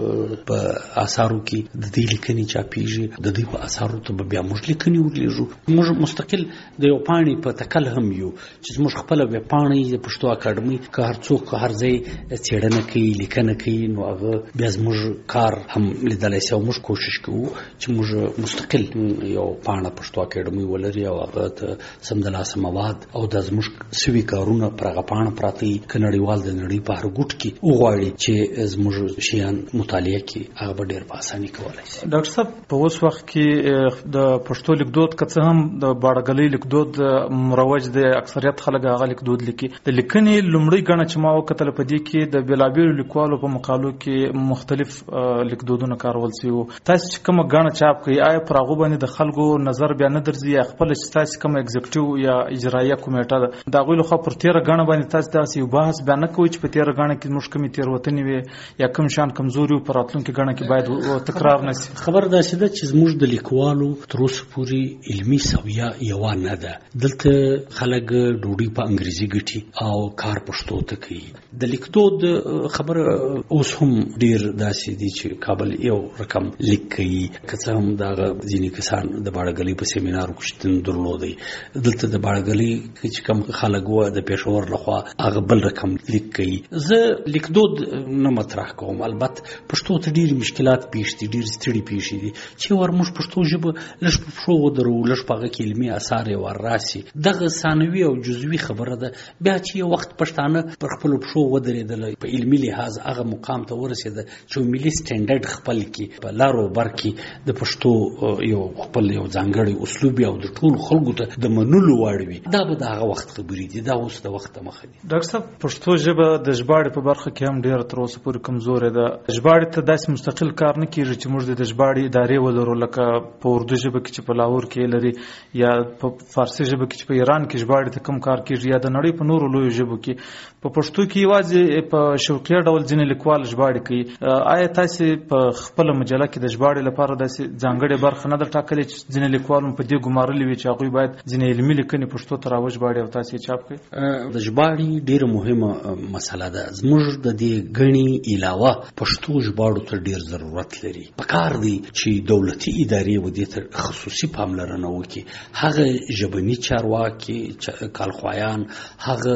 S6: په آثارو کې د دې لیکنې چاپیږي، د دې په آثارو ته به بیا موږ لیکنې ولېږو. موږ مستقل د یو پاڼې په تکل هم یو چې زموږ خپله ویبپاڼه د پښتو اکاډمۍ که هر څوک که هر ځای څېړنه کوي لیکنه کوي، نو هغه بیا زموږ کار هم لیدلی شي او موږ کوشش کوو چې موږ مستقل یو پاڼه پښتو اکاډمۍ ولري او هغه ته سمدلاسه مواد او د زموږ سوي کارونه پر هغه پاڼه پراته وي. که نړیوال د نړۍ په هر ګوټ کې وغواړي چې زموږ شیان مطالعه کړي، هغه به ډېر په اسانۍ کولی شي.
S5: ډاکټر صاحب په اوس وخت کې د پښتو لیکدود که څه هم د باړګلۍ لیکدود مروج دی، اکثریت خلک هغه لیکدود لیکي. د لیکنې لومړۍ ګڼه چې ما وکتله په دې کې د بېلابېلو لیکوالو په مقالو کې مختلف لیکدودونه کارول شوي وو. تاسې چې کومه ګڼه چاپ کوئ، آیا پر هغو باندې د خلکو نظر بیا نه درځي یا خپله چې تاسې کومه اګزیکټیو یا اجرایه کمیټه ده د هغوی لخوا پر تېره ګڼه باندې تاسې داسې یو بحث بیا نه کوئ چې په تېره ګڼه کې زموږ کومې تېروتنې وې یا کوم شیان کمزوري وو، په راتلونکي ګڼه کې باید تکرار نه شي؟
S6: خبر داسې ده چې زموږ د لیکوالو تر اوسه پورې علمي سویه یوه نه ده. دلته خلک ډوډۍ په انګریزي ګټي او کار پښتو ته کوي. د لیکدود خبره اوس هم ډېر داسې دي چې کابل یو رقم لیک کوي، که څه هم دغه ځینې کسان د باړګلۍ په سیمینارو کې شتون درلودی. دلته د باړګلۍ چې کوم خلک وه د پېښور لخوا هغه بل رقم لیک کوي. زه لیکدود نه مطرح کوم، البته پښتو ته ډېرې مشکلات پیښ دي، ډېرې ستړي پیښې دي چې ور موږ پښتو ژبه لږ په پښو ودرو، لږ په هغه کې علمي اثار یې ور راسي. دغه ثانوي او جزوي خبره ده. بیا چې یو وخت پښتانه پر خپلو پښو ودرېدل، په علمي لحاظ هغه مقام ته ورسېده چې ملي سټنډرډ خپل کړي، په لارو بر کې د پښتو یو خپل یو ځانګړی اسلوب او د ټولو خلکو ته د منلو وړ وي. دا به د هغه وخت خبرې دي، دا اوس د وخت مخه دي.
S5: ډاکټر صاحب پښتو ژبه د ژباړې په برخه کې هم ډېره تر اوسه پورې کمزورې ده. ژباړې ته داسې مستقل کار نه کېږي چې موږ د ژباړې ادارې ولرو، لکه په اردو ژبه کې چې په لاهور کې لري یا په فارسي ژبه کې چې په ایران کې ژباړې ته کم کار کېږي یا د نړۍ په نورو لویو ژبو کې. په پښتو کې یوازې په شوقیه ډول ځینې لیکوال ژباړې کوي. آیا تاسې په خپله مجله کې د ژباړې لپاره داسې ځانګړې برخه نه ده ټاکلې چې ځینې لیکوالو په دې ګمارلي وي چې هغوی باید ځینې علمي لیکنې پښتو ته راوژباړي او تاسې یې چاپ کړئ؟
S6: د ژباړې ډېره مهمه مسله ده. زموږ د دې ګڼې علاوه پښتو ژباړو ته ډېر ضرورت لري. پکار دی چې دولتي ادارې و دې ته خصوصي پاملرنه وکړي. هغه ژبني چارواکي، کالخوایان، هغه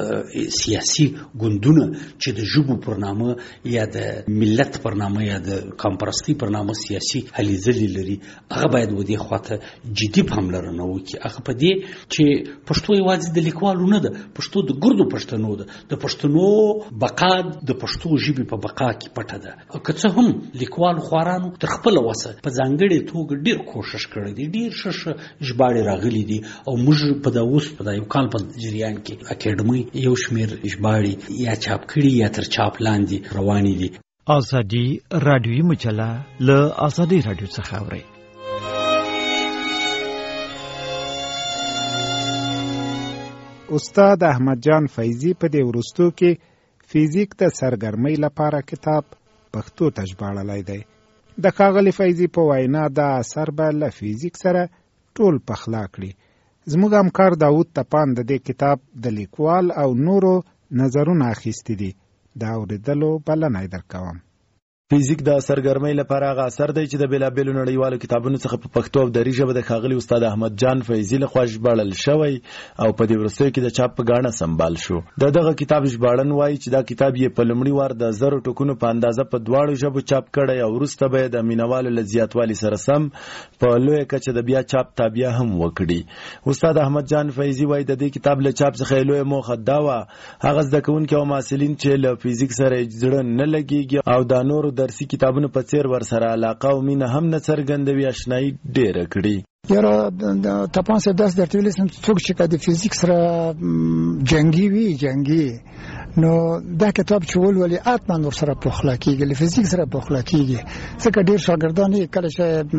S6: سیاسي ګوندونه چې د ژبو پر نامه یا د ملت پر نامه یا د قومپرستۍ پر نامه سیاسي هلې ځلې لري، هغه باید و دې خواته جدي پاملرنه وکړي. هغه په دې چې پښتو یوازې د لیکوالو نه ده، پښتو د ګردو پښتنو ده. د پښتنو بقا د پښتو ژبې په بقا کې پټه ده. او که څه هم لیکوالو خوارانو تر خپله وسه په ځانګړې توګه ډېر کوښښ کړی دی، ډېر ښه ښه ژباړې راغلي دي او موږ په دا اوس په دا یو کال په جریان کې اکاډمۍ یو شمېر ژباړې یا چاپ کړي یا تر چاپ لاندې روانې دي.
S25: ازادي رادیوي مجله له ازادي رادیو څخه اورئ.
S2: استاد احمد جان فیضی په دې وروستو کې فزیک د سرګرمۍ لپاره کتاب پښتو ته ژباړلی دی. د ښاغلي فیضي په وینا دا اثر به له فزیک سره ټول پخلا کړي. زموږ همکار داود تپان د دې کتاب د لیکوال او نورو نظرونه اخیستي دي. د اورېدلو بلنه یې درکوم.
S7: فزیک د سرګرمۍ لپاره هغه اثر دی چې د بېلابېلو نړیوالو کتابونو څخه په پښتو او دري ژبه د ښاغلي استاد احمد جان فیضي لخوا ژباړل شوی او په دې وروستیو کې د چاپ په ګاڼه سمبال شو. د دغه کتاب ژباړن وایي چې دا کتاب یې په لومړي وار د زرو ټکونو په اندازه په دواړو ژبو چاپ کړی او وروسته به یې د مینوالو له زیاتوالي سره سم په لویه کچه د بیا چاپ تابیا هم وکړي. استاد احمد جان فیضي وایي د دې کتاب له چاپ څخه یې لویه موخه دا وه هغه زده کوونکي او محصلین چې له فزیک سره زړه نه لګېږي او دا نورو درسي کتابونو په څیر ورسره علاقه او مینه هم نه څرګندوي اشنایي ډېره کړي.
S9: یاره تپان صاحب داسې درته ویلی سم څوک چې که د فزیک سره جنګي وي جنګي نو دا کتاب چې ولولي حتما ورسره پخلا کېږي، له فزیک سره پخلا کېږي. ځکه ډېر شاګردان یې کله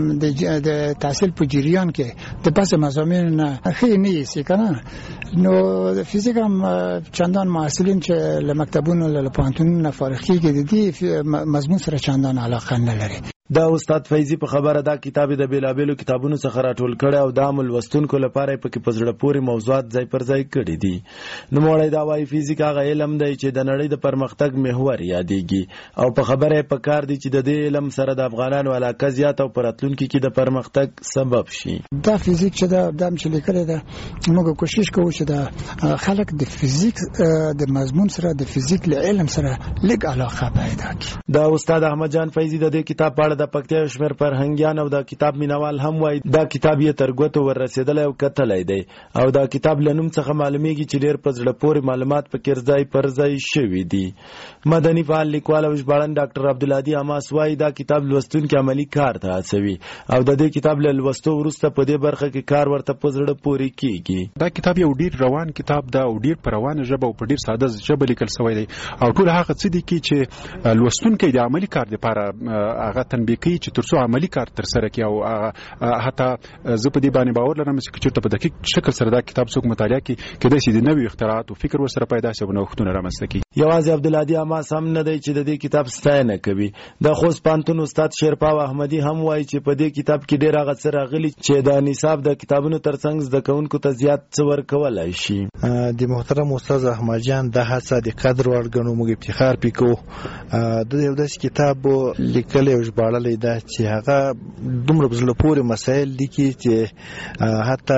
S9: چې د تحصیل په جریان کې د بعضې مضامینو نه ښې نه ایسي که نه، نو د فزیک هم چندان محصلین چې له مکتبونو له پوهنتونونو نه فارغ کېږي د دې مضمون سره چندان علاقه نه لري.
S7: دا استاد فیضي په خبره دا کتاب د بیلابیلو کتابونو څخه راټول کړی او دا عام لوستونکو لپاره پکې په زړه پورې موضوعات ځای پر ځای کړي دي. نوموړی دا وایي فزیک هغه علم دی چې د نړۍ د پرمختګ محور یادېږي او په خبره یې پکار دی چې د دې علم سره د افغانانو علاقه زیات او په راتلونکي کې د پرمختګ سبب شي.
S9: دا فزیک چې دا دام چې لیکلی ده موږ کوشش کوو چې دا خلک د فزیک د مضمون سره د فزیک له علم سره لږ علاقه پیدا کړي.
S7: دا استاد احمد جان فیضي د دې کتاب په اړه د پکتیا شمیر فرهنګیان او د کتاب مینوال هم وایي دا کتاب یې تر ګوتو ور رسېدلی او کتلی دی او دا کتاب له نوم څخه معلومیږي چې ډېر په زړه پورې معلومات پکې ځای پر ځای شوي دي. مدني فعال لیکوال او ژباړن ډاکټر عبدالهادي عماس وایي دا کتاب لوستونکي عملي کار ته هڅوي او د دې کتاب له لوستو وروسته په دې برخه کې کار ورته په زړه پورې کېږي.
S10: دا کتاب یو ډېر روان کتاب ده او ډېر په روانه ژبه او په ډېر ساده ژبه لیکل شوی دی او ټول هغه څه دي چې لوستونکی د عملي کار لپاره هغه تنبیه کوي چې ترڅو عملی کار تر سره کړي او حتی زه په دې باندې باور لرم چې چېرته په دقیق شکل سره دا کتاب څوک مطالعه کړي کېدای شي د نویو اختراعاتو فکر ورسره پیدا شي او نوښتونه رامنځته کړي.
S7: یوازې عبدالهادي عماس هم نه دی چې د دې کتاب ستاینه کوي. د خوست پوهنتون استاد شیرپاو احمدي هم وایي چې په دې کتاب کې ډېر هغه څه راغلي چې د نصاب د کتابونو ترڅنګ زده کوونکو ته زیات څه ورکولی شي.
S12: د محترم استاد احمد جان د هڅه د قدر وړ ګڼو، موږ افتخار پرې کوو. د یو داسې کتاب لیکلی او ژباړلی ده چې هغه دومره په زړه پورې مسایل لیکي چې حتی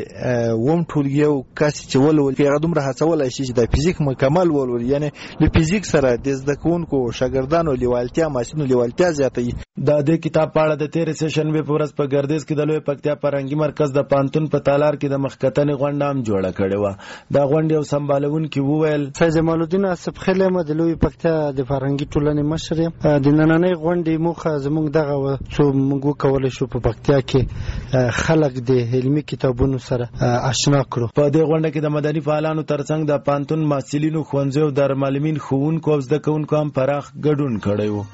S12: د اووم ټولګي یو کس چې ولولي هغه دومره هڅولی شي چې د فزیک مکمل ولولي، یعنې له فزیک سره د زده کوونکو شاګردانو لیوالتیا محصلینو لیوالتیا زیاتوي.
S7: د دې کتاب په اړه د تېرې سهشنبې په ورځ په ګردیز کې د لوی پکتیا فرهنګي مرکز د پوهنتون په تالار کې د مخکتنې غونډه هم جوړه کړې وه. دا غونډې یو سمبالونکي وویل
S9: فیض جمال الدین اسف خیل یم د لوی پکتیا د فرهنګي ټولنې مشر یم. د نننۍ غونډې موخه زموږ دغه وه څو موږ وکولی شو په پکتیا کې خلک د علمي کتابونو سره اشنا کړو.
S7: په دې غونډه کې د مدني فعالانو ترڅنګ د پوهنتون محصلینو، ښوونځیو او دارالمعلمین، ښوونکو او زده کوونکو هم پراخ ګډون کړی و.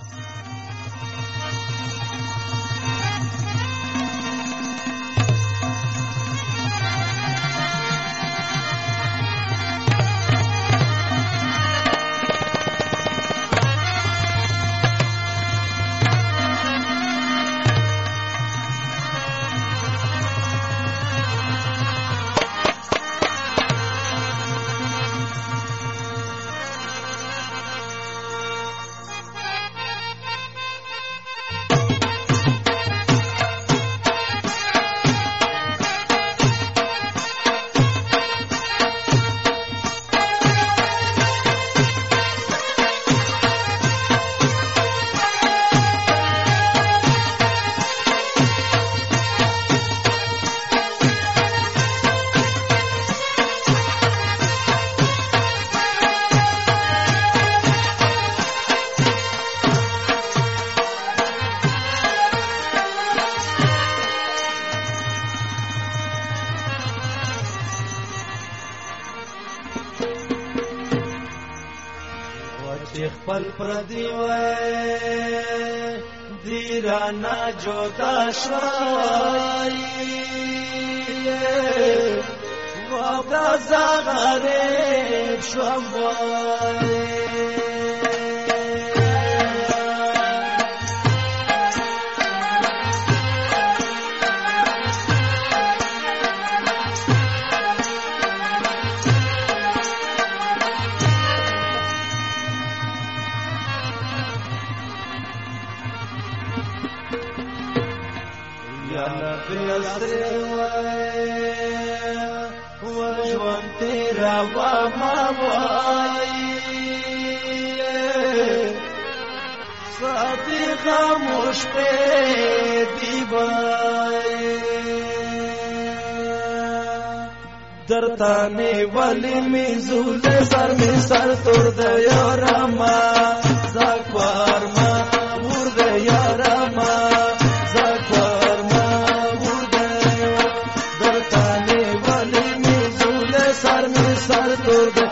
S13: خپل پردی وای دیرانا جودا شوای وابا زغره شوای بیاسره وای و ژوند تیرا ما وای ساتي خاموش په دی وای درتانه والی می زول سر می سر تور د یارما زکوار ما ور د یارما زکوار ما ور د درتانه والی می زول سر می سر تور د